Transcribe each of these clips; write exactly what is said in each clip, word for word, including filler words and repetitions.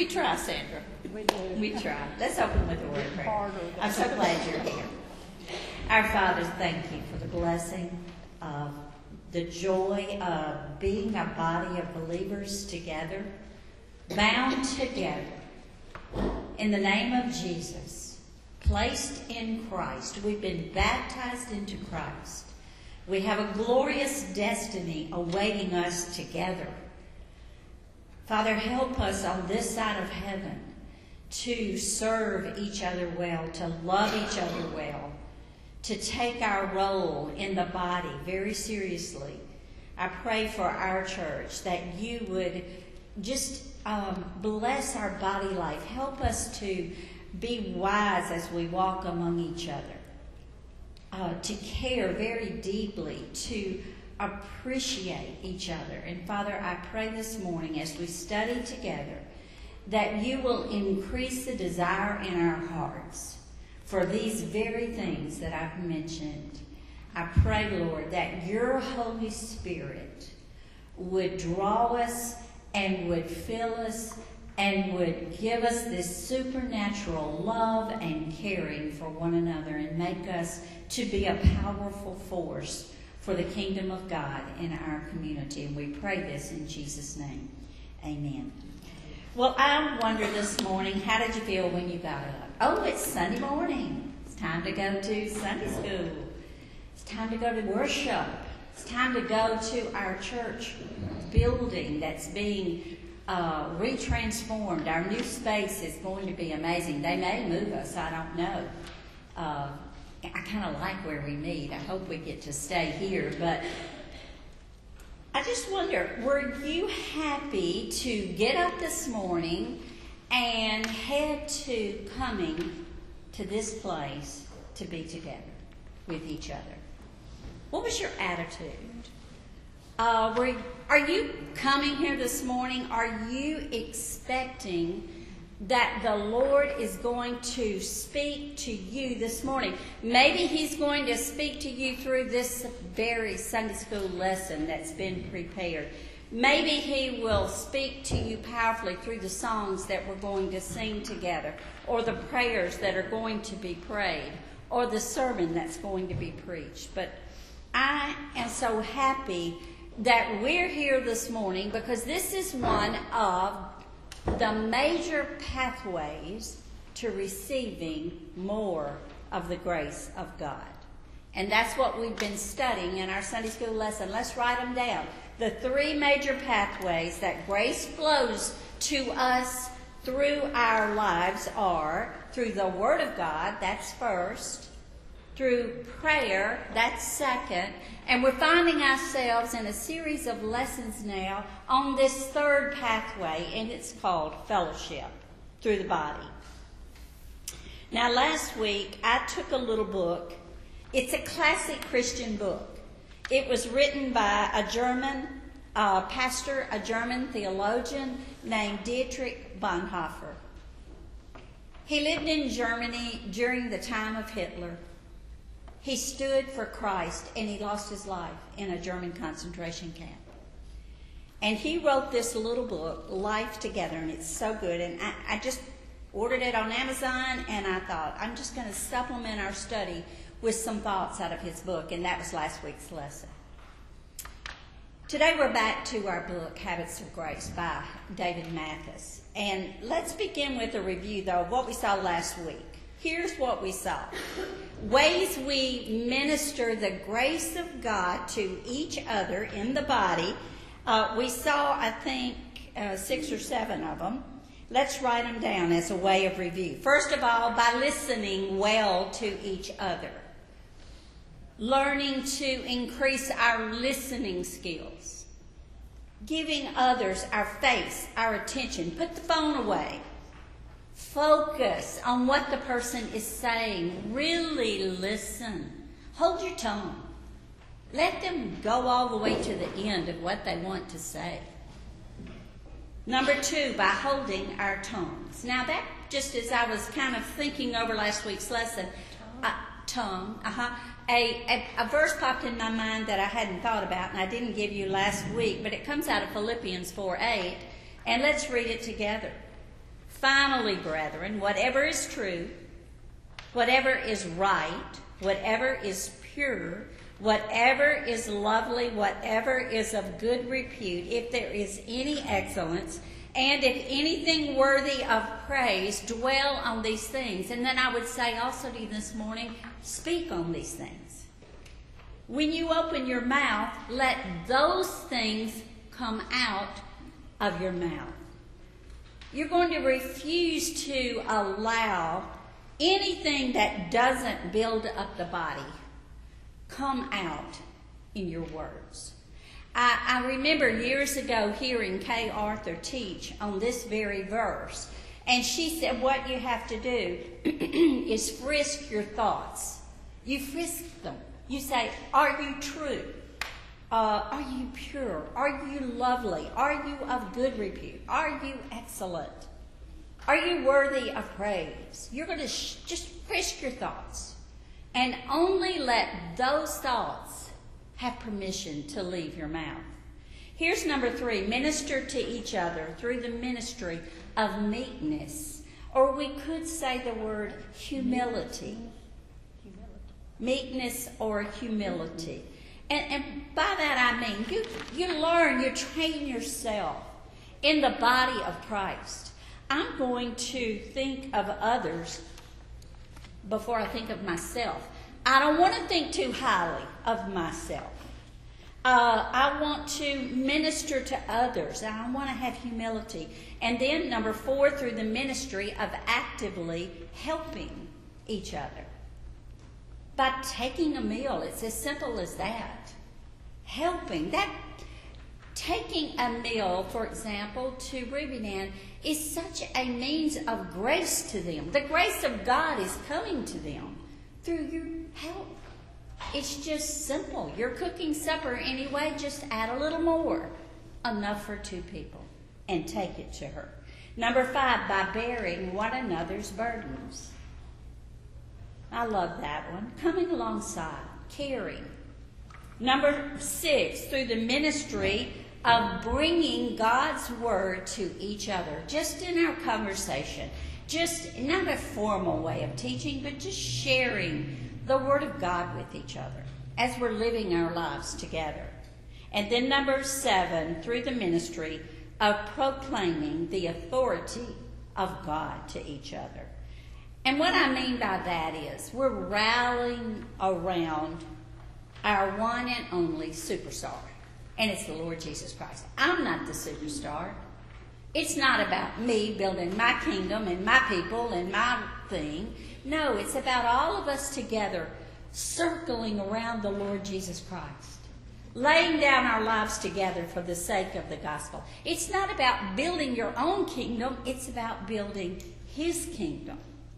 We try, Sandra. We do. We try. Let's open with a word of prayer. Harder. I'm so glad you're here. Our Father, thank you for the blessing of the joy of being a body of believers together, bound together in the name of Jesus, placed in Christ. We've been baptized into Christ. We have a glorious destiny awaiting us together. Father, help us on this side of heaven to serve each other well, to love each other well, to take our role in the body very seriously. I pray for our church that you would just um, bless our body life. Help us to be wise as we walk among each other, uh, to care very deeply, to appreciate each other. And Father, I pray this morning as we study together that you will increase the desire in our hearts for these very things that I've mentioned. I pray, Lord, that your Holy Spirit would draw us and would fill us and would give us this supernatural love and caring for one another and make us to be a powerful force for the kingdom of God in our community. And we pray this in Jesus' name. Amen. Well, I wonder this morning, how did you feel when you got up? Oh, it's Sunday morning. It's time to go to Sunday school. It's time to go to worship. It's time to go to our church building that's being uh, retransformed. Our new space is going to be amazing. They may move us, I don't know. Uh, I kind of like where we meet. I hope we get to stay here. But I just wonder, were you happy to get up this morning and head to coming to this place to be together with each other? What was your attitude? Uh, were, are you coming here this morning? Are you expecting that the Lord is going to speak to you this morning? Maybe he's going to speak to you through this very Sunday school lesson that's been prepared. Maybe he will speak to you powerfully through the songs that we're going to sing together, or the prayers that are going to be prayed, or the sermon that's going to be preached. But I am so happy that we're here this morning because this is one of the major pathways to receiving more of the grace of God. And that's what we've been studying in our Sunday school lesson. Let's write them down. The three major pathways that grace flows to us through our lives are through the Word of God, that's first, through prayer, that's second, and we're finding ourselves in a series of lessons now on this third pathway, and it's called fellowship through the body. Now, last week, I took a little book. It's a classic Christian book. It was written by a German uh, pastor, a German theologian named Dietrich Bonhoeffer. He lived in Germany during the time of Hitler. He stood for Christ, and he lost his life in a German concentration camp. And he wrote this little book, Life Together, and it's so good. And I, I just ordered it on Amazon, and I thought, I'm just going to supplement our study with some thoughts out of his book, and that was last week's lesson. Today we're back to our book, Habits of Grace by David Mathis. And let's begin with a review, though, of what we saw last week. Here's what we saw. Ways we minister the grace of God to each other in the body. Uh, we saw, I think, uh, six or seven of them. Let's write them down as a way of review. First of all, by listening well to each other. Learning to increase our listening skills. Giving others our face, our attention. Put the phone away. Focus on what the person is saying. Really listen. Hold your tongue. Let them go all the way to the end of what they want to say. Number two, by holding our tongues. Now that, just as I was kind of thinking over last week's lesson, uh, tongue, uh-huh, a, a, a verse popped in my mind that I hadn't thought about, and I didn't give you last week, but it comes out of Philippians four eight, and let's read it together. Finally, brethren, whatever is true, whatever is right, whatever is pure, whatever is lovely, whatever is of good repute, if there is any excellence, and if anything worthy of praise, dwell on these things. And then I would say also to you this morning, speak on these things. When you open your mouth, let those things come out of your mouth. You're going to refuse to allow anything that doesn't build up the body come out in your words. I, I remember years ago hearing Kay Arthur teach on this very verse. And she said what you have to do is frisk your thoughts. You frisk them. You say, are you true? Uh, are you pure? Are you lovely? Are you of good repute? Are you excellent? Are you worthy of praise? You're going to sh- just frisk your thoughts. And only let those thoughts have permission to leave your mouth. Here's number three. Minister to each other through the ministry of meekness. Or we could say the word humility. Meekness or humility. And, and by that I mean you, you learn, you train yourself in the body of Christ. I'm going to think of others before I think of myself. I don't want to think too highly of myself. Uh, I want to minister to others. I want to have humility. And then number four, through the ministry of actively helping each other. By taking a meal, it's as simple as that. Helping. That taking a meal, for example, to Ruby and Ann is such a means of grace to them. The grace of God is coming to them through your help. It's just simple. You're cooking supper anyway, just add a little more. Enough for two people. And take it to her. Number five, by bearing one another's burdens. I love that one. Coming alongside, caring. Number six, through the ministry of bringing God's word to each other. Just in our conversation. Just not a formal way of teaching, but just sharing the word of God with each other as we're living our lives together. And then number seven, through the ministry of proclaiming the authority of God to each other. And what I mean by that is we're rallying around our one and only superstar, and it's the Lord Jesus Christ. I'm not the superstar. It's not about me building my kingdom and my people and my thing. No, it's about all of us together circling around the Lord Jesus Christ, laying down our lives together for the sake of the gospel. It's not about building your own kingdom. It's about building His kingdom.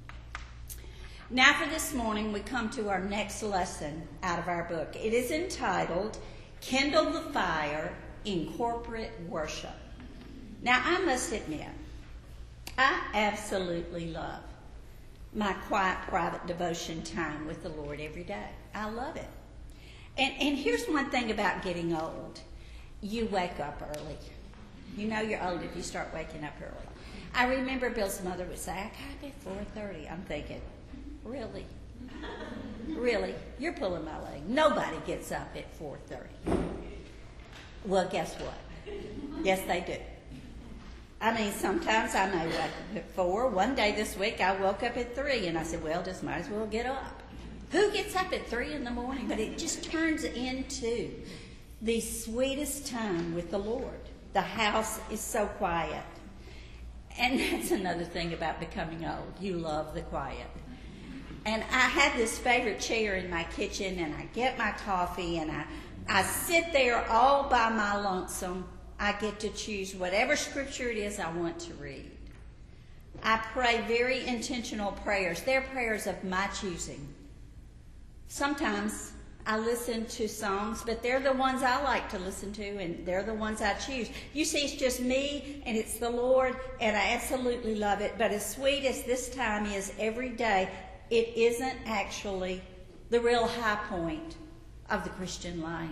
Now for this morning, we come to our next lesson out of our book. It is entitled, Kindle the Fire in Corporate Worship. Now, I must admit, I absolutely love my quiet, private devotion time with the Lord every day. I love it. And, and here's one thing about getting old. You wake up early. You know you're old if you start waking up early. I remember Bill's mother would say, I got up at four thirty. I'm thinking, really? Really? You're pulling my leg. Nobody gets up at four thirty. Well, guess what? Yes, they do. I mean, sometimes I may wake up at four. One day this week I woke up at three, and I said, well, just might as well get up. Who gets up at three in the morning? But it just turns into the sweetest time with the Lord. The house is so quiet. And that's another thing about becoming old. You love the quiet. And I have this favorite chair in my kitchen, and I get my coffee, and I, I sit there all by my lonesome. I get to choose whatever scripture it is I want to read. I pray very intentional prayers. They're prayers of my choosing. Sometimes I listen to songs, but they're the ones I like to listen to, and they're the ones I choose. You see, it's just me, and it's the Lord, and I absolutely love it. But as sweet as this time is every day, it isn't actually the real high point of the Christian life.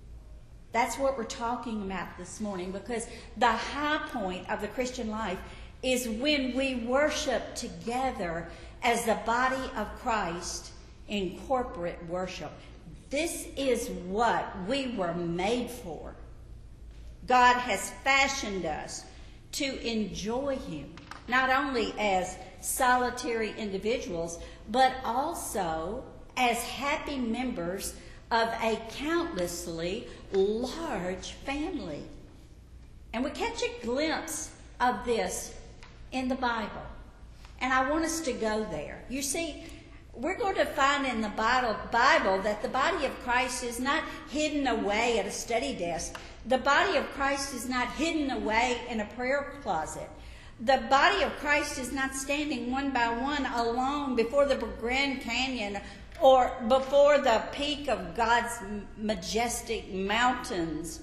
That's what we're talking about this morning, because the high point of the Christian life is when we worship together as the body of Christ in corporate worship. This is what we were made for. God has fashioned us to enjoy Him, not only as solitary individuals, but also as happy members of a countlessly large family. And we catch a glimpse of this in the Bible. And I want us to go there. You see, we're going to find in the Bible, Bible that the body of Christ is not hidden away at a study desk. The body of Christ is not hidden away in a prayer closet. The body of Christ is not standing one by one alone before the Grand Canyon or before the peak of God's majestic mountains.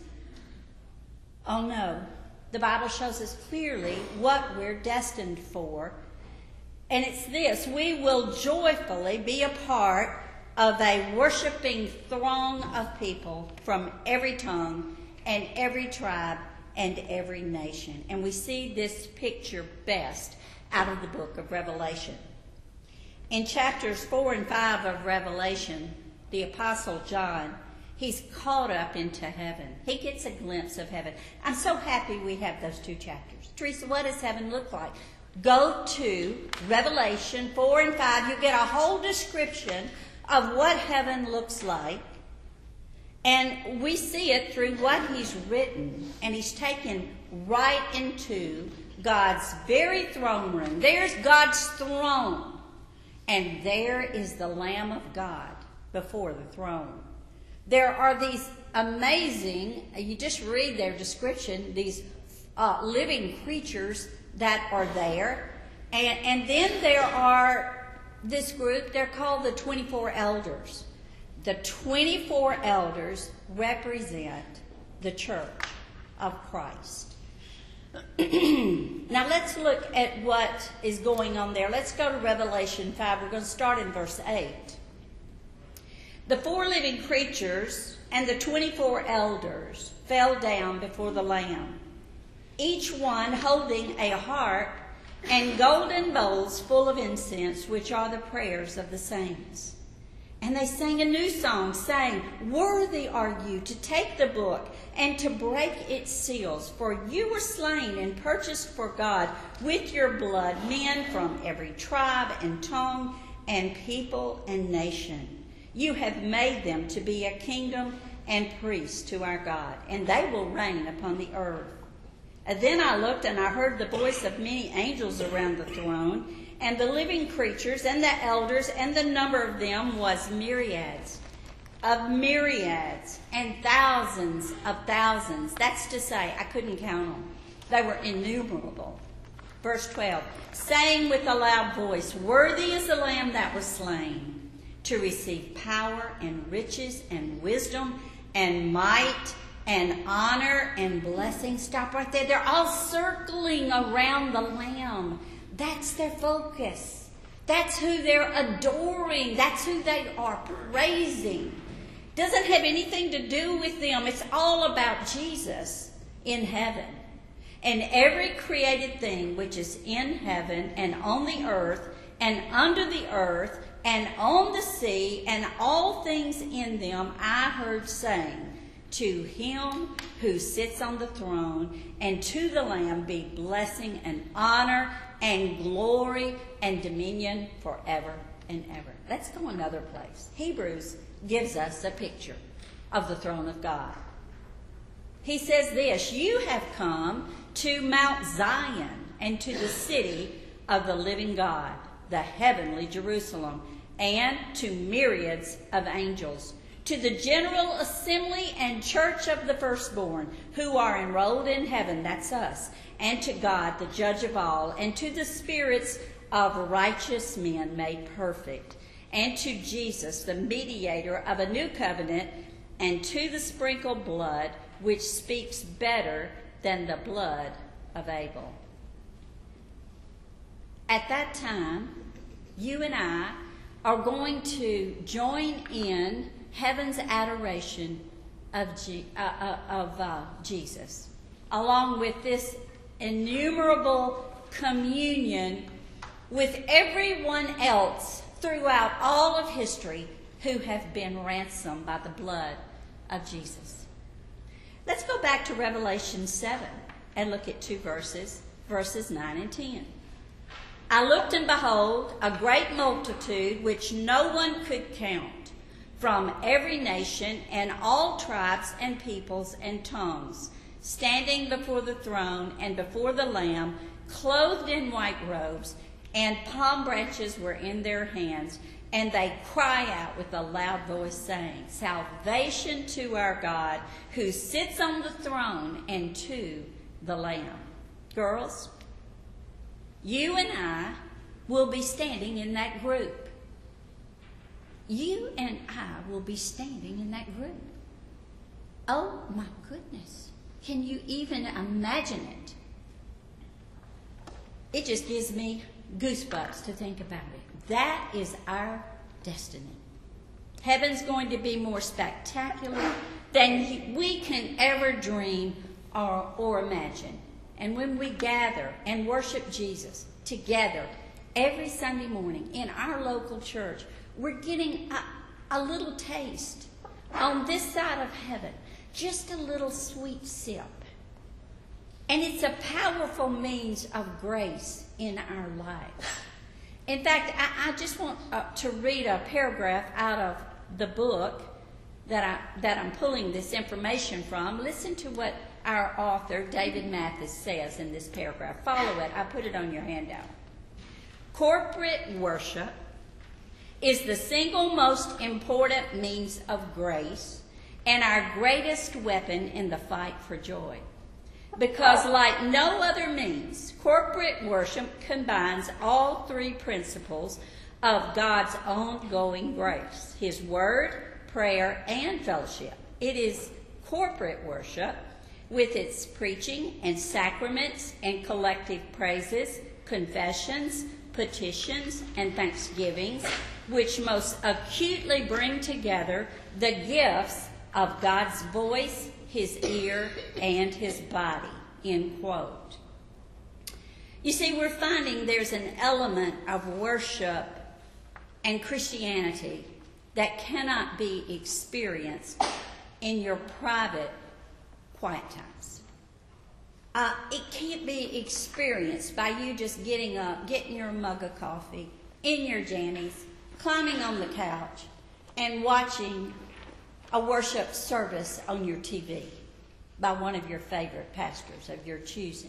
Oh no, the Bible shows us clearly what we're destined for. And it's this: we will joyfully be a part of a worshiping throng of people from every tongue and every tribe and every nation. And we see this picture best out of the book of Revelation. In chapters four and five of Revelation, the Apostle John, he's caught up into heaven. He gets a glimpse of heaven. I'm so happy we have those two chapters. Teresa, what does heaven look like? Go to Revelation four and five. You get a whole description of what heaven looks like. And we see it through what he's written. And he's taken right into God's very throne room. There's God's throne. And there is the Lamb of God before the throne. There are these amazing, you just read their description, these uh, living creatures that are there. And, and then there are this group, they're called the twenty-four elders. The twenty-four elders represent the church of Christ. Now let's look at what is going on there. Let's go to Revelation five. We're going to start in verse eight. The four living creatures and the twenty-four elders fell down before the Lamb, each one holding a harp and golden bowls full of incense, which are the prayers of the saints. And they sang a new song, saying, "Worthy are you to take the book and to break its seals, for you were slain and purchased for God with your blood men from every tribe and tongue and people and nation. You have made them to be a kingdom and priests to our God, and they will reign upon the earth." And then I looked, and I heard the voice of many angels around the throne, and the living creatures and the elders, and the number of them was myriads of myriads and thousands of thousands. That's to say, I couldn't count them. They were innumerable. Verse twelve, saying with a loud voice, "Worthy is the Lamb that was slain to receive power and riches and wisdom and might and honor and blessing." Stop right there. They're all circling around the Lamb. That's their focus. That's who they're adoring. That's who they are praising. Doesn't have anything to do with them. It's all about Jesus in heaven. And every created thing which is in heaven and on the earth and under the earth and on the sea and all things in them, I heard saying, "To him who sits on the throne and to the Lamb be blessing and honor and glory and dominion forever and ever." Let's go another place. Hebrews gives us a picture of the throne of God. He says this, "You have come to Mount Zion and to the city of the living God, the heavenly Jerusalem, and to myriads of angels, to the general assembly and church of the firstborn who are enrolled in heaven," that's us, "and to God, the judge of all, and to the spirits of righteous men made perfect, and to Jesus, the mediator of a new covenant, and to the sprinkled blood, which speaks better than the blood of Abel." At that time, you and I are going to join in heaven's adoration of, G, uh, uh, of uh, Jesus, along with this innumerable communion with everyone else throughout all of history who have been ransomed by the blood of Jesus. Let's go back to Revelation seven and look at two verses, verses nine and ten. I looked, and behold, a great multitude which no one could count, from every nation and all tribes and peoples and tongues, standing before the throne and before the Lamb, clothed in white robes, and palm branches were in their hands, and they cry out with a loud voice, saying, Salvation to our God, who sits on the throne, and to the Lamb. Girls, you and I will be standing in that group. You and I will be standing in that group. Oh my goodness. Can you even imagine it? It just gives me goosebumps to think about it. That is our destiny. Heaven's going to be more spectacular than we can ever dream or, or imagine. And when we gather and worship Jesus together every Sunday morning in our local church, we're getting a, a little taste on this side of heaven, just a little sweet sip. And it's a powerful means of grace in our life. In fact, I, I just want uh, to read a paragraph out of the book that, I, that I'm pulling this information from. Listen to what our author, David Mathis, says in this paragraph. Follow it. I put it on your handout. Corporate worship is the single most important means of grace and our greatest weapon in the fight for joy. Because like no other means, corporate worship combines all three principles of God's ongoing grace: His Word, prayer, and fellowship. It is corporate worship with its preaching and sacraments and collective praises, confessions, petitions, and thanksgivings, which most acutely bring together the gifts of God's voice, His ear, and His body, end quote. You see, we're finding there's an element of worship and Christianity that cannot be experienced in your private quiet times. Uh, it can't be experienced by you just getting up, getting your mug of coffee, in your jammies, climbing on the couch, and watching a worship service on your T V by one of your favorite pastors of your choosing,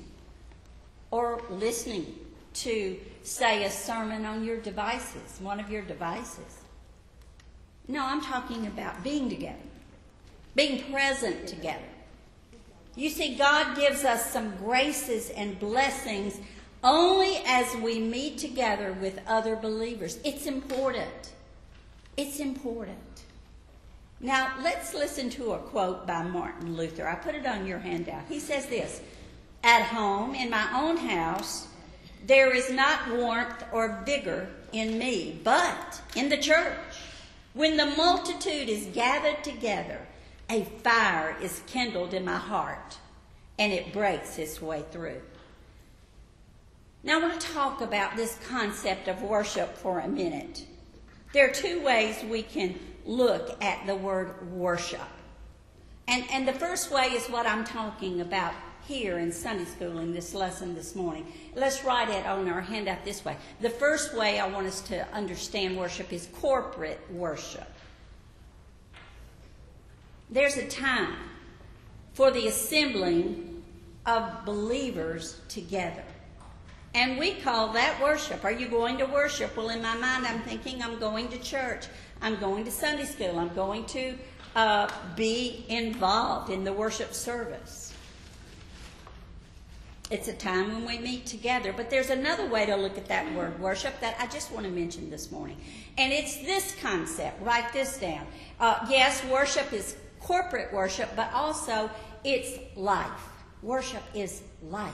or listening to, say, a sermon on your devices, one of your devices. No, I'm talking about being together, being present together. You see, God gives us some graces and blessings only as we meet together with other believers. It's important. It's important. Now, let's listen to a quote by Martin Luther. I put it on your handout. He says this: At home, in my own house, there is not warmth or vigor in me, but in the church, when the multitude is gathered together, a fire is kindled in my heart, and it breaks its way through. Now, I want to talk about this concept of worship for a minute. There are two ways we can look at the word worship. And, and the first way is what I'm talking about here in Sunday school in this lesson this morning. Let's write it on our handout this way. The first way I want us to understand worship is corporate worship. There's a time for the assembling of believers together. And we call that worship. Are you going to worship? Well, in my mind, I'm thinking I'm going to church. I'm going to Sunday school. I'm going to uh, be involved in the worship service. It's a time when we meet together. But there's another way to look at that word worship that I just want to mention this morning. And it's this concept. Write this down. Uh, yes, worship is corporate worship, but also it's life. Worship is life.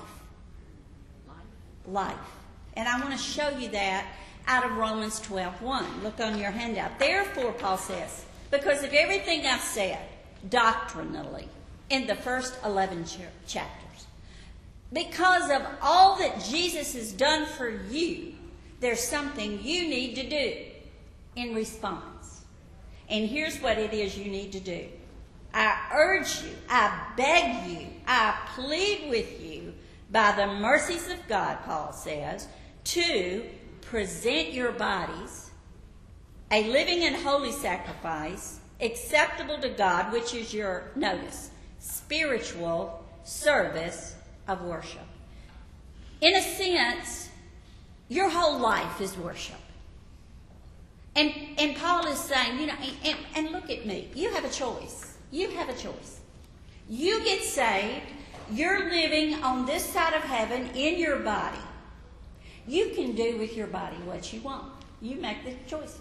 Life. And I want to show you that out of Romans twelve one. Look on your handout. Therefore, Paul says, because of everything I've said doctrinally in the first eleven ch- chapters, because of all that Jesus has done for you, there's something you need to do in response. And here's what it is you need to do. I urge you, I beg you, I plead with you, by the mercies of God, Paul says, to present your bodies a living and holy sacrifice, acceptable to God, which is your, notice, spiritual service of worship. In a sense, your whole life is worship. And, and Paul is saying, you know, and, and look at me. You have a choice. You have a choice. You get saved. You're living on this side of heaven in your body. You can do with your body what you want. You make the choices.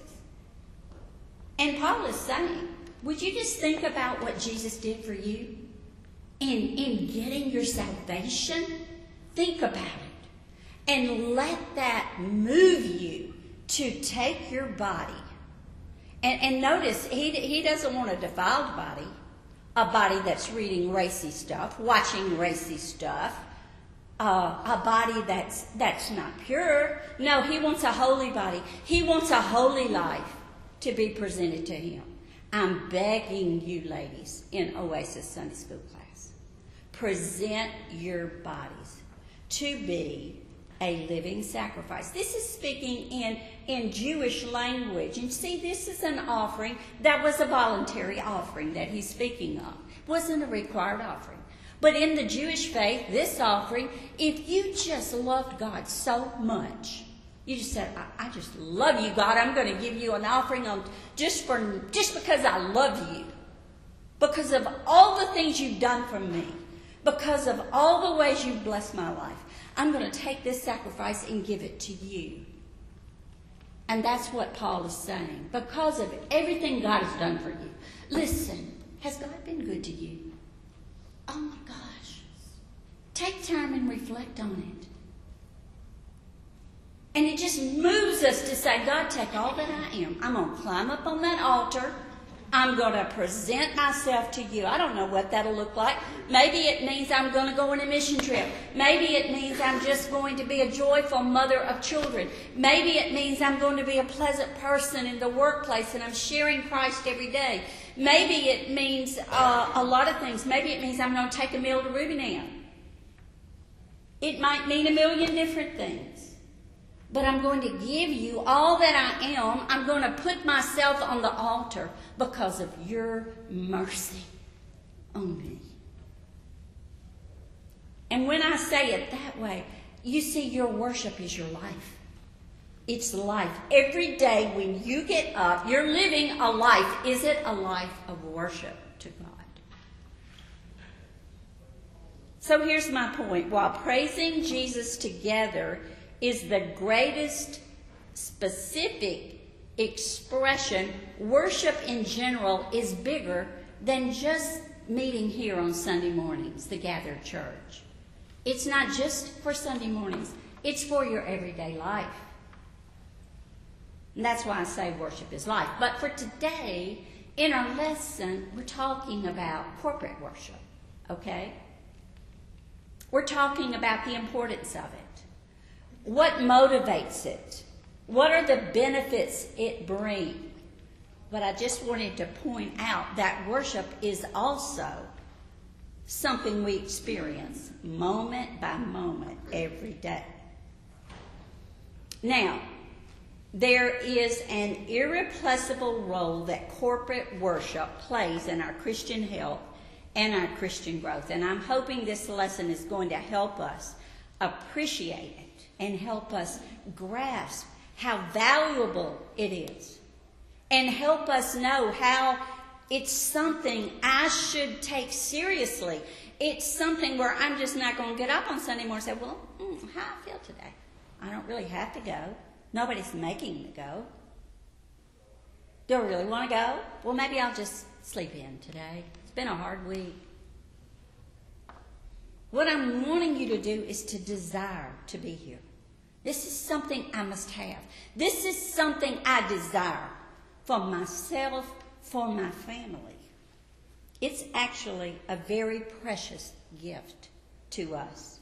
And Paul is saying, would you just think about what Jesus did for you in, in getting your salvation? Think about it. And let that move you to take your body. And, and notice, he, he doesn't want a defiled body, a body that's reading racy stuff, watching racy stuff, uh, a body that's, that's not pure. No, he wants a holy body. He wants a holy life to be presented to him. I'm begging you, ladies, in Oasis Sunday School class, present your bodies to be a living sacrifice. This is speaking in, in Jewish language. And see, this is an offering that was a voluntary offering that he's speaking of. It wasn't a required offering. But in the Jewish faith, this offering, if you just loved God so much, you just said, I, I just love you, God. I'm going to give you an offering on just for just because I love you. Because of all the things you've done for me. Because of all the ways you've blessed my life. I'm going to take this sacrifice and give it to you. And that's what Paul is saying. Because of everything God has done for you. Listen, has God been good to you? Oh my gosh. Take time and reflect on it. And it just moves us to say, God, take all that I am. I'm going to climb up on that altar. I'm going to present myself to you. I don't know what that'll look like. Maybe it means I'm going to go on a mission trip. Maybe it means I'm just going to be a joyful mother of children. Maybe it means I'm going to be a pleasant person in the workplace and I'm sharing Christ every day. Maybe it means uh, a lot of things. Maybe it means I'm going to take a meal to Ruby Ann. It might mean a million different things. But I'm going to give you all that I am. I'm going to put myself on the altar because of your mercy on me. And when I say it that way, you see, your worship is your life. It's life. Every day when you get up, you're living a life. Is it a life of worship to God? So here's my point. While praising Jesus together is the greatest specific expression, worship in general is bigger than just meeting here on Sunday mornings, the gathered church. It's not just for Sunday mornings. It's for your everyday life. And that's why I say worship is life. But for today, in our lesson, we're talking about corporate worship, okay? We're talking about the importance of it. What motivates it? What are the benefits it brings? But I just wanted to point out that worship is also something we experience moment by moment every day. Now, there is an irreplaceable role that corporate worship plays in our Christian health and our Christian growth. And I'm hoping this lesson is going to help us appreciate it and help us grasp how valuable it is. And help us know how it's something I should take seriously. It's something where I'm just not going to get up on Sunday morning and say, well, mm, how I feel today. I don't really have to go. Nobody's making me go. Do I really want to go? Well, maybe I'll just sleep in today. It's been a hard week. What I'm wanting you to do is to desire to be here. This is something I must have. This is something I desire for myself, for my family. It's actually a very precious gift to us.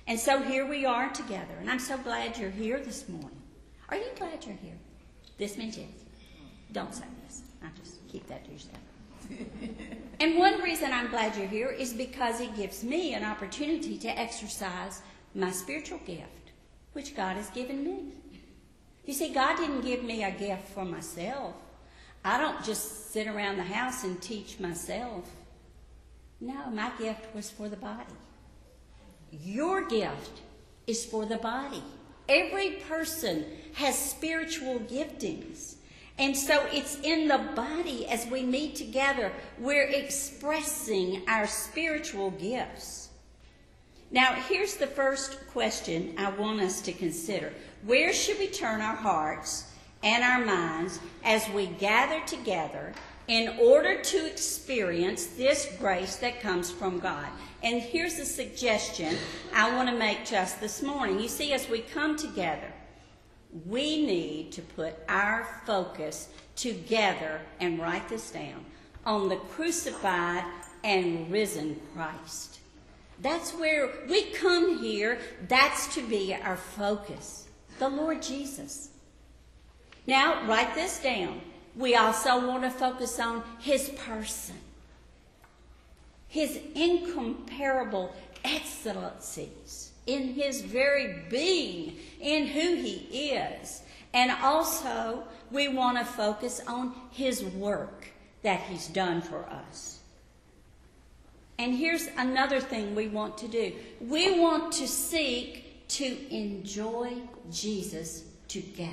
And so here we are together, and I'm so glad you're here this morning. Are you glad you're here? This means yes. Don't say yes. I just keep that to yourself. And one reason I'm glad you're here is because it gives me an opportunity to exercise my spiritual gift, which God has given me. You see, God didn't give me a gift for myself. I don't just sit around the house and teach myself. No, my gift was for the body. Your gift is for the body. Every person has spiritual giftings. And so it's in the body as we meet together, we're expressing our spiritual gifts. Now, here's the first question I want us to consider. Where should we turn our hearts and our minds as we gather together in order to experience this grace that comes from God? And here's a suggestion I want to make to us this morning. You see, as we come together, we need to put our focus together, and write this down, on the crucified and risen Christ. That's where we come here. That's to be our focus, the Lord Jesus. Now, write this down. We also want to focus on his person, his incomparable excellencies in his very being, in who he is. And also, we want to focus on his work that he's done for us. And here's another thing we want to do. We want to seek to enjoy Jesus together.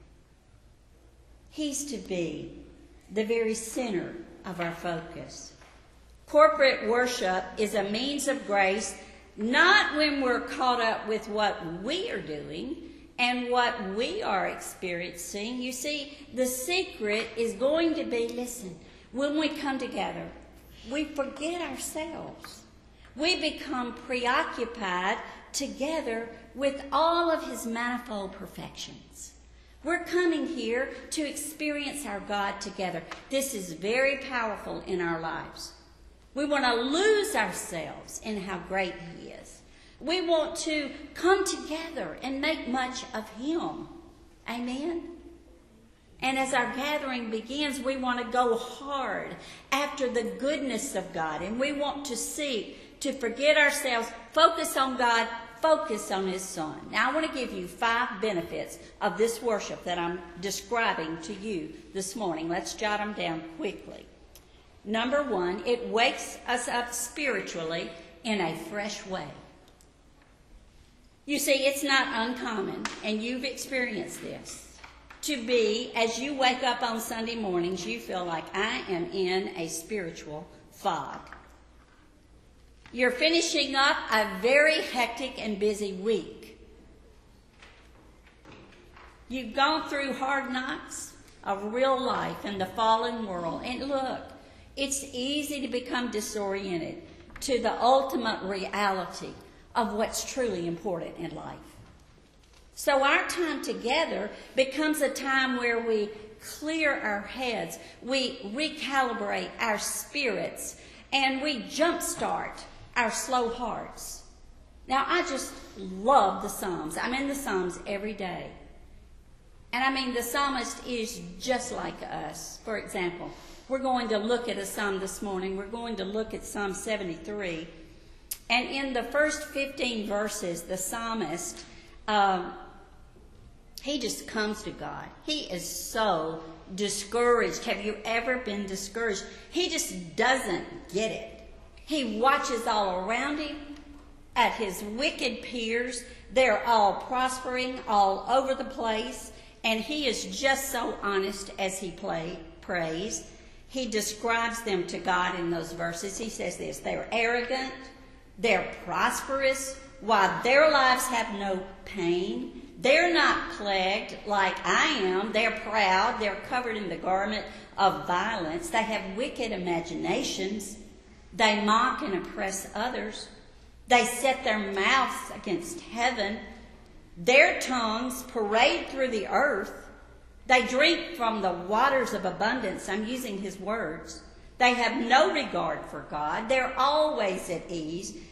He's to be the very center of our focus. Corporate worship is a means of grace, not when we're caught up with what we are doing and what we are experiencing. You see, the secret is going to be, listen, when we come together, we forget ourselves. We become preoccupied together with all of his manifold perfections. We're coming here to experience our God together. This is very powerful in our lives. We want to lose ourselves in how great he is. We want to come together and make much of him. Amen? And as our gathering begins, we want to go hard after the goodness of God. And we want to seek to forget ourselves, focus on God, focus on his Son. Now, I want to give you five benefits of this worship that I'm describing to you this morning. Let's jot them down quickly. Number one, it wakes us up spiritually in a fresh way. You see, it's not uncommon, and you've experienced this, to be, as you wake up on Sunday mornings, you feel like, I am in a spiritual fog. You're finishing up a very hectic and busy week. You've gone through hard knocks of real life in the fallen world. And look, it's easy to become disoriented to the ultimate reality of what's truly important in life. So our time together becomes a time where we clear our heads, we recalibrate our spirits, and we jumpstart our slow hearts. Now, I just love the Psalms. I'm in the Psalms every day. And I mean, the psalmist is just like us. For example, we're going to look at a psalm this morning. We're going to look at Psalm seventy-three. And in the first fifteen verses, the psalmist, um, he just comes to God. He is so discouraged. Have you ever been discouraged? He just doesn't get it. He watches all around him at his wicked peers. They're all prospering all over the place. And he is just so honest as he play, prays. He describes them to God in those verses. He says this: they're arrogant, they're prosperous, while their lives have no pain. They're not plagued like I am. They're proud. They're covered in the garment of violence. They have wicked imaginations. They mock and oppress others. They set their mouths against heaven. Their tongues parade through the earth. They drink from the waters of abundance. I'm using his words. They have no regard for God. They're always at ease.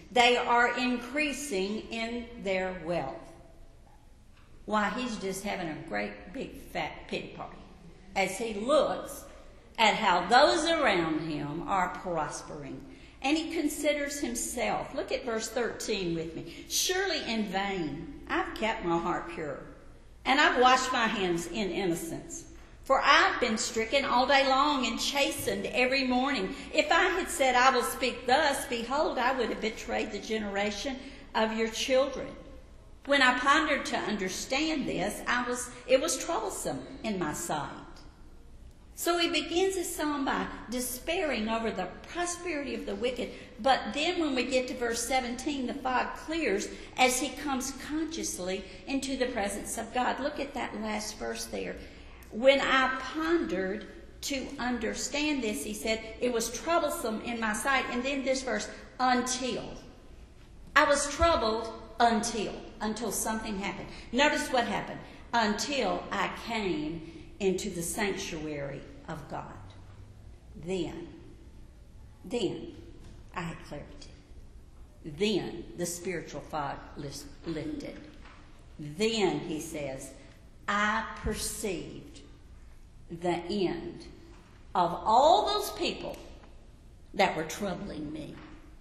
They are increasing in their wealth. Why, he's just having a great big fat pity party as he looks at how those around him are prospering. And he considers himself. Look at verse thirteen with me. Surely in vain I've kept my heart pure, and I've washed my hands in innocence. For I've been stricken all day long and chastened every morning. If I had said, I will speak thus, behold, I would have betrayed the generation of your children. When I pondered to understand this, I was it was troublesome in my sight. So he begins his psalm by despairing over the prosperity of the wicked. But then when we get to verse seventeen, the fog clears as he comes consciously into the presence of God. Look at that last verse there. When I pondered to understand this, he said, it was troublesome in my sight. And then this verse, until. I was troubled until, until something happened. Notice what happened. Until I came into the sanctuary of God. Then, then I had clarity. Then the spiritual fog lifted. Then, he says, I perceived the end of all those people that were troubling me.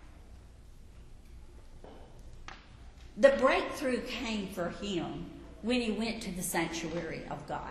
The breakthrough came for him when he went to the sanctuary of God.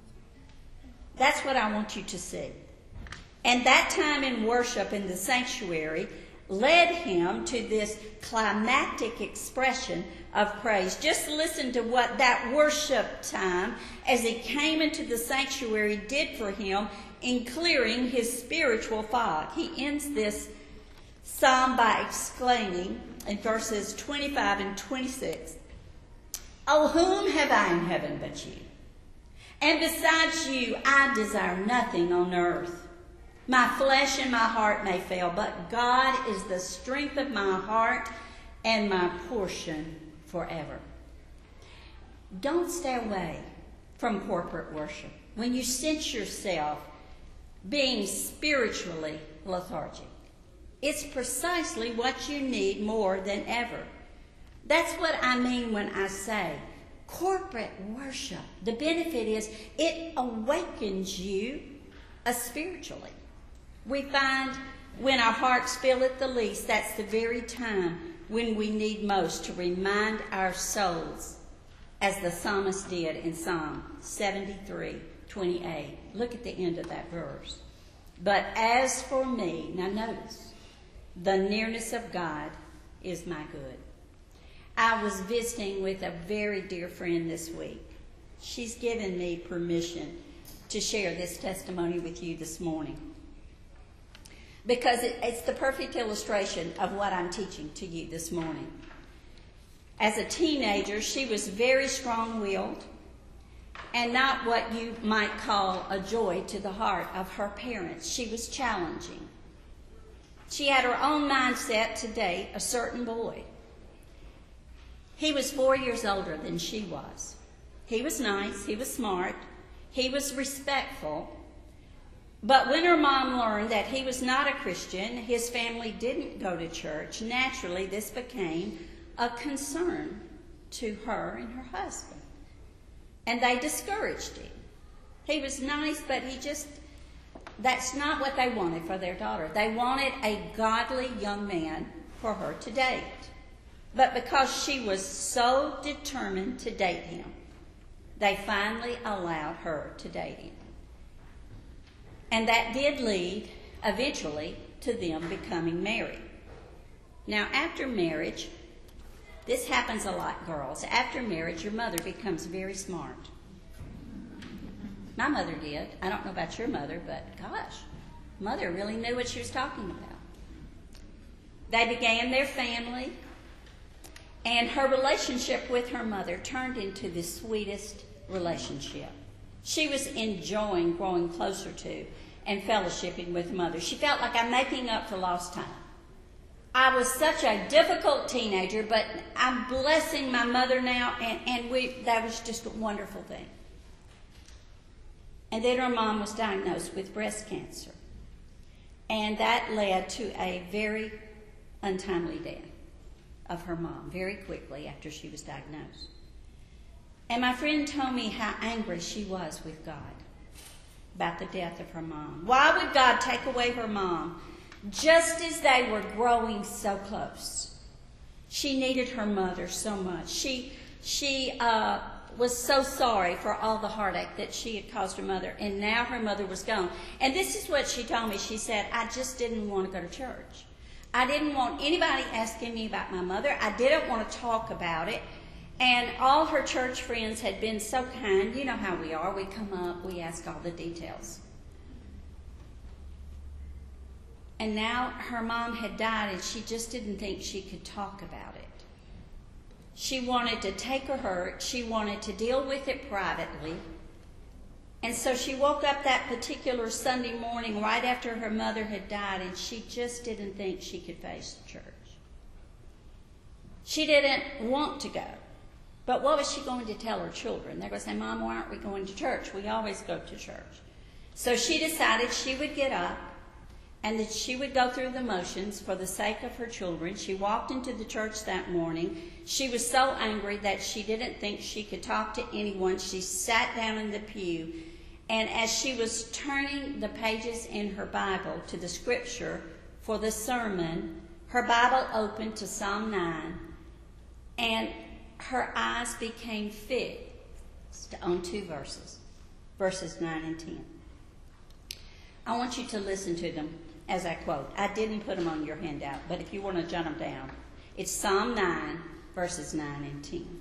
That's what I want you to see. And that time in worship in the sanctuary led him to this climactic expression of praise. Just listen to what that worship time, as he came into the sanctuary, did for him in clearing his spiritual fog. He ends this psalm by exclaiming in verses twenty-five and twenty-six, "Oh, whom have I in heaven but you? And besides you, I desire nothing on earth. My flesh and my heart may fail, but God is the strength of my heart and my portion forever." Don't stay away from corporate worship when you sense yourself being spiritually lethargic. It's precisely what you need more than ever. That's what I mean when I say corporate worship. The benefit is it awakens you uh, spiritually. We find when our hearts feel at the least, that's the very time when we need most to remind our souls, as the psalmist did in Psalm seventy-three twenty-eight. Look at the end of that verse. But as for me, now notice, the nearness of God is my good. I was visiting with a very dear friend this week. She's given me permission to share this testimony with you this morning, because it, it's the perfect illustration of what I'm teaching to you this morning. As a teenager, she was very strong-willed and not what you might call a joy to the heart of her parents. She was challenging. She had her own mindset to date a certain boy. He was four years older than she was. He was nice, he was smart, he was respectful. But when her mom learned that he was not a Christian, his family didn't go to church, naturally this became a concern to her and her husband. And they discouraged him. He was nice, but he just, that's not what they wanted for their daughter. They wanted a godly young man for her to date. But because she was so determined to date him, they finally allowed her to date him. And that did lead, eventually, to them becoming married. Now, after marriage, this happens a lot, girls. After marriage, your mother becomes very smart. My mother did. I don't know about your mother, but gosh, mother really knew what she was talking about. They began their family, and her relationship with her mother turned into the sweetest relationship. She was enjoying growing closer to and fellowshipping with mother. She felt like I'm making up for lost time. I was such a difficult teenager, but I'm blessing my mother now, and, and we that was just a wonderful thing. And then her mom was diagnosed with breast cancer. And that led to a very untimely death. of her mom very quickly after she was diagnosed. And my friend told me how angry she was with God about the death of her mom. Why would God take away her mom just as they were growing so close? She needed her mother so much. She, she uh, was so sorry for all the heartache that she had caused her mother, and now her mother was gone. And this is what she told me. She said, I just didn't want to go to church. I didn't want anybody asking me about my mother. I didn't want to talk about it. And all her church friends had been so kind. You know how we are. We come up, we ask all the details. And now her mom had died, and she just didn't think she could talk about it. She wanted to take her hurt. She wanted to deal with it privately. And so she woke up that particular Sunday morning right after her mother had died, and she just didn't think she could face the church. She didn't want to go. But what was she going to tell her children? They're going to say, Mom, why aren't we going to church? We always go to church. So she decided she would get up and that she would go through the motions for the sake of her children. She walked into the church that morning. She was so angry that she didn't think she could talk to anyone. She sat down in the pew, and as she was turning the pages in her Bible to the scripture for the sermon, her Bible opened to Psalm nine, and her eyes became fixed on two verses, verses nine and ten. I want you to listen to them as I quote. I didn't put them on your handout, but if you want to jot them down, it's Psalm nine, verses nine and ten.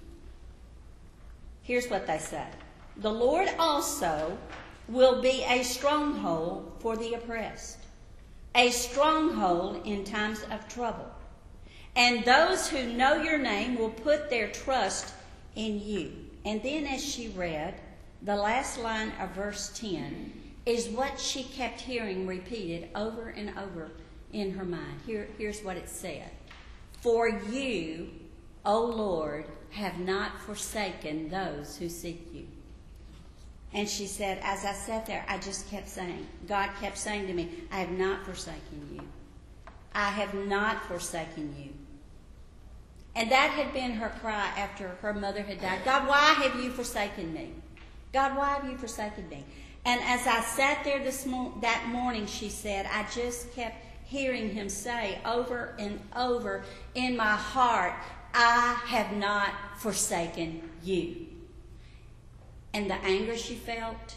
Here's what they say. The Lord also will be a stronghold for the oppressed, a stronghold in times of trouble. And those who know your name will put their trust in you. And then as she read, the last line of verse ten is what she kept hearing repeated over and over in her mind. Here, here's what it said. For you, O Lord, have not forsaken those who seek you. And she said, as I sat there, I just kept saying, God kept saying to me, I have not forsaken you. I have not forsaken you. And that had been her cry after her mother had died. God, why have you forsaken me? God, why have you forsaken me? And as I sat there this mo- that morning, she said, I just kept hearing him say over and over in my heart, I have not forsaken you. And the anger she felt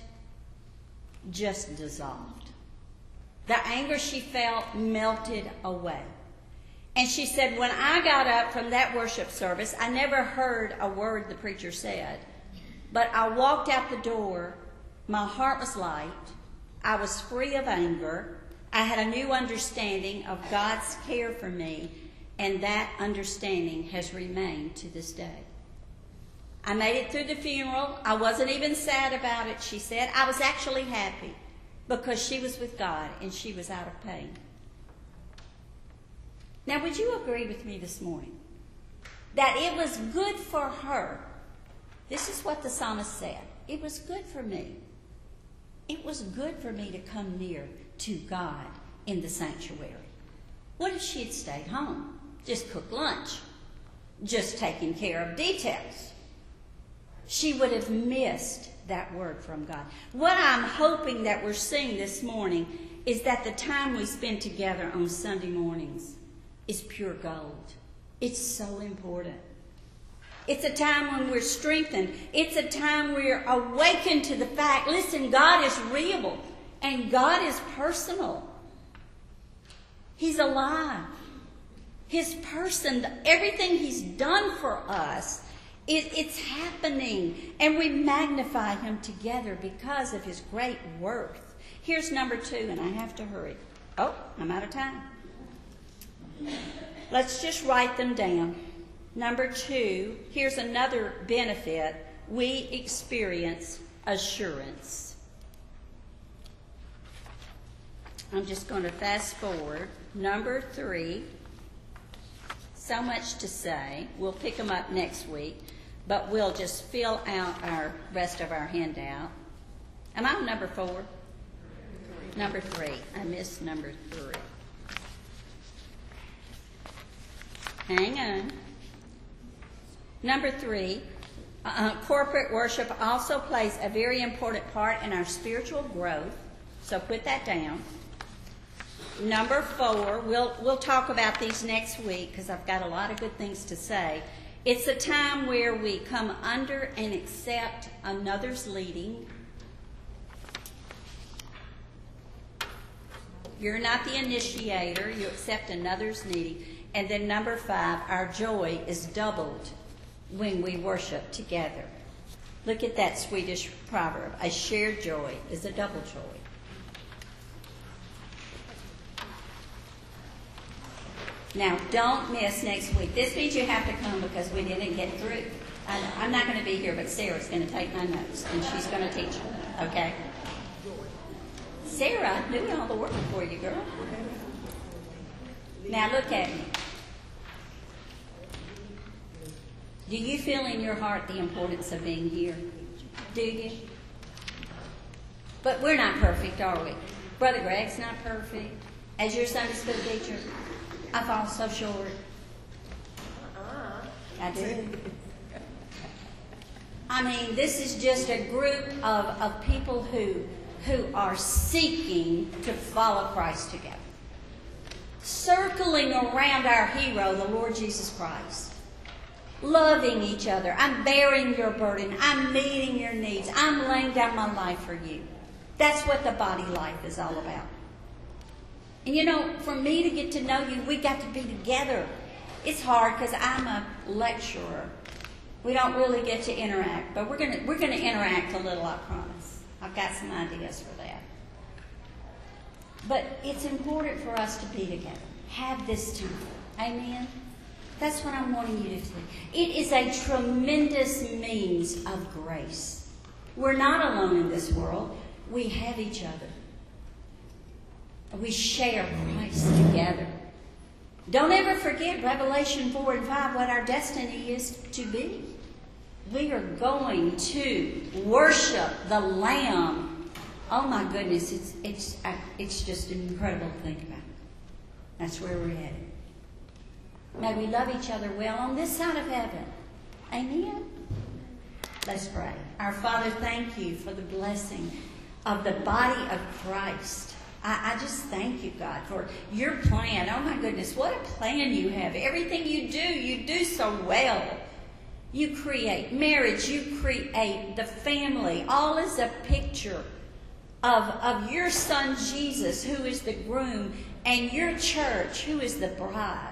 just dissolved. The anger she felt melted away. And she said, when I got up from that worship service, I never heard a word the preacher said, but I walked out the door. My heart was light. I was free of anger. I had a new understanding of God's care for me, and that understanding has remained to this day. I made it through the funeral. I wasn't even sad about it, she said. I was actually happy because she was with God and she was out of pain. Now, would you agree with me this morning that it was good for her? This is what the psalmist said. It was good for me. It was good for me to come near to God in the sanctuary. What if she had stayed home, just cooked lunch, just taking care of details? She would have missed that word from God. What I'm hoping that we're seeing this morning is that the time we spend together on Sunday mornings is pure gold. It's so important. It's a time when we're strengthened. It's a time we're awakened to the fact, listen, God is real and God is personal. He's alive. His person, everything he's done for us, it, it's happening. And we magnify him together because of his great worth. Here's number two, and I have to hurry. Oh, I'm out of time. Let's just write them down. Number two, here's another benefit. We experience assurance. I'm just going to fast forward. Number three, so much to say. We'll pick them up next week, but we'll just fill out our rest of our handout. Am I on number four? Number three. I missed number three. Hang on. Number three, uh, corporate worship also plays a very important part in our spiritual growth. So put that down. Number four, we'll, we'll talk about these next week because I've got a lot of good things to say. It's a time where we come under and accept another's leading. You're not the initiator. You accept another's leading. And then number five, our joy is doubled when we worship together. Look at that Swedish proverb. A shared joy is a double joy. Now, don't miss next week. This means you have to come because we didn't get through. I know, I'm not going to be here, but Sarah's going to take my notes, and she's going to teach them, okay? Sarah, doing all the work for you, girl. Now, look at me. Do you feel in your heart the importance of being here? Do you? But we're not perfect, are we? Brother Greg's not perfect. As your Sunday school teacher, I fall so short. I do. I mean, this is just a group of, of people who, who are seeking to follow Christ together. Circling around our hero, the Lord Jesus Christ. Loving each other. I'm bearing your burden. I'm meeting your needs. I'm laying down my life for you. That's what the body life is all about. And you know, for me to get to know you, we got to be together. It's hard because I'm a lecturer. We don't really get to interact, but we're gonna we're gonna interact a little, I promise. I've got some ideas for that. But it's important for us to be together. Have this time. Amen? That's what I'm wanting you to see. It is a tremendous means of grace. We're not alone in this world. We have each other. We share Christ together. Don't ever forget Revelation four and five, what our destiny is to be. We are going to worship the Lamb. Oh my goodness, it's it's it's just incredible to think about. That's where we're headed. May we love each other well on this side of heaven. Amen? Let's pray. Our Father, thank you for the blessing of the body of Christ. I, I just thank you, God, for your plan. Oh, my goodness, what a plan you have. Everything you do, you do so well. You create marriage. You create the family. All is a picture of, of your Son, Jesus, who is the groom, and your church, who is the bride.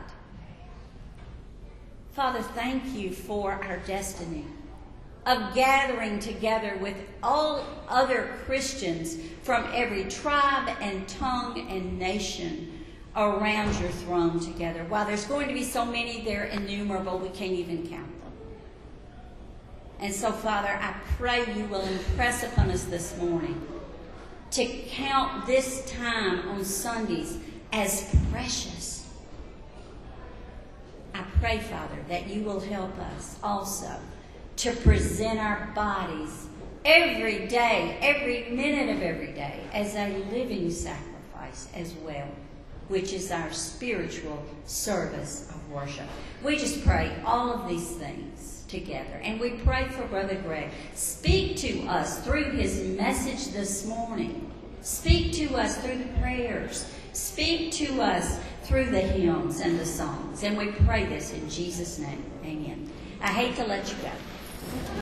Father, thank you for our destiny of gathering together with all other Christians from every tribe and tongue and nation around your throne together. While there's going to be so many, they're innumerable, we can't even count them. And so, Father, I pray you will impress upon us this morning to count this time on Sundays as precious. I pray, Father, that you will help us also to present our bodies every day, every minute of every day, as a living sacrifice as well, which is our spiritual service of worship. We just pray all of these things together. And we pray for Brother Greg. Speak to us through his message this morning. Speak to us through the prayers. Speak to us through the hymns and the songs. And we pray this in Jesus' name. Amen. I hate to let you go.